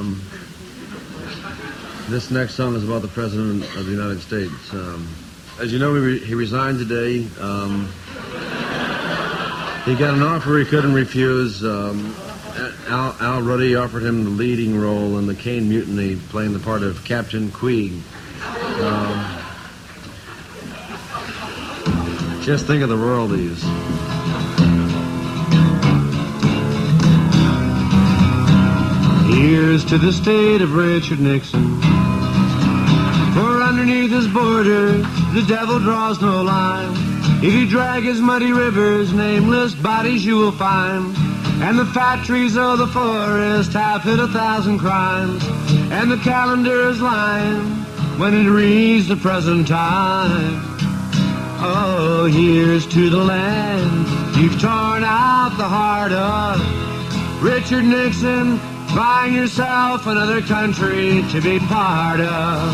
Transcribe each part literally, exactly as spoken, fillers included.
Um, this next song is about the President of the United States. Um, as you know, he, re- he resigned today. Um, he got an offer he couldn't refuse. Um, Al, Al Ruddy offered him the leading role in the Caine Mutiny, playing the part of Captain Queeg. Um, just think of the royalties. Here's to the state of Richard Nixon. For underneath his borders, the devil draws no line. If you drag his muddy rivers, nameless bodies you will find. And the fat trees of the forest have hid a thousand crimes. And the calendar is lying when it reads the present time. Oh, here's to the land you've torn out the heart of. Richard Nixon, find yourself another country to be part of.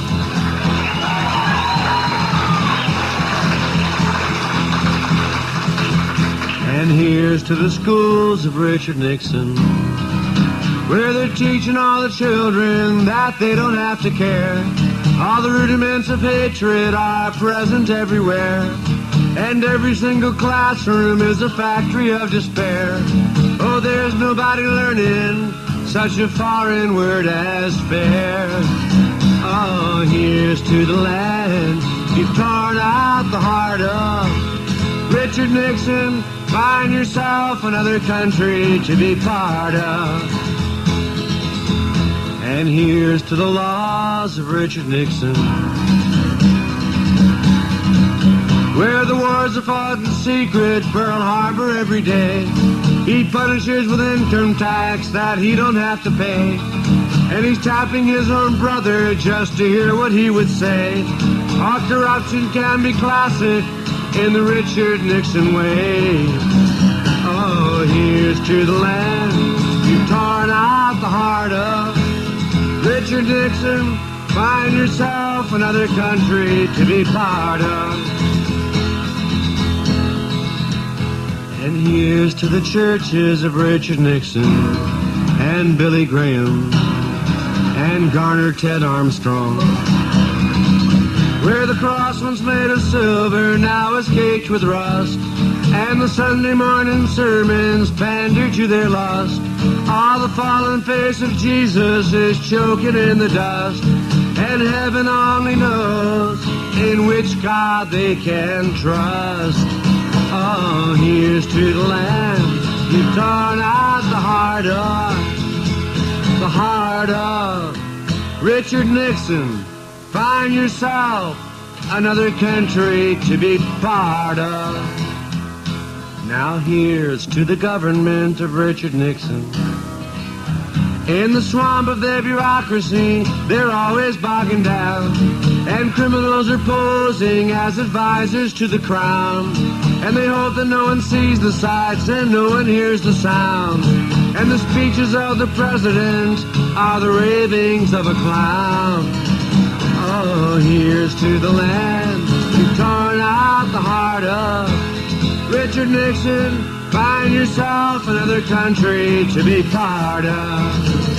And here's to the schools of Richard Nixon, where they're teaching all the children that they don't have to care. All the rudiments of hatred are present everywhere, and every single classroom is a factory of despair. Oh, there's nobody learning such a foreign word as fair. Oh, here's to the land you've torn out the heart of. Richard Nixon, find yourself another country to be part of. And here's to the laws of Richard Nixon, where the wars are fought in secret, Pearl Harbor every day. He punishes with income tax that he don't have to pay. And he's tapping his own brother just to hear what he would say. Our corruption can be classic in the Richard Nixon way. Oh, here's to the land you've torn out the heart of. Richard Nixon, find yourself another country to be part of. And here's to the churches of Richard Nixon and Billy Graham and Garner Ted Armstrong, where the cross once made of silver now is caked with rust, and the Sunday morning sermons pander to their lust. All the fallen face of Jesus is choking in the dust, and heaven only knows in which God they can trust. Oh, here's to the land you've torn out the heart of, the heart of Richard Nixon. Find yourself another country to be part of. Now here's to the government of Richard Nixon. In the swamp of their bureaucracy, they're always bogging down, and criminals are posing as advisors to the crown. And they hope that no one sees the sights and no one hears the sounds. And the speeches of the president are the ravings of a clown. Oh, here's to the land you've torn out the heart of. Richard Nixon, find yourself another country to be part of.